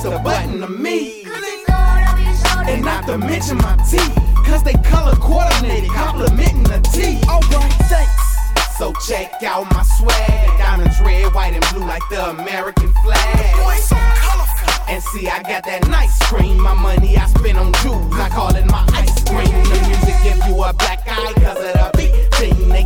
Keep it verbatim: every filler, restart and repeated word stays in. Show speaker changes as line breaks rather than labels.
press the button to me. And not to mention my teeth, cause they color coordinated, complimenting the teeth. Alright, thanks. So check out my swag. Diamonds red, white, and blue like the American flag. Boy, so colorful. And see, I got that nice cream. My money I spend on jewels, I call it my ice cream. The music give you a black eye cause of the beat. Thing they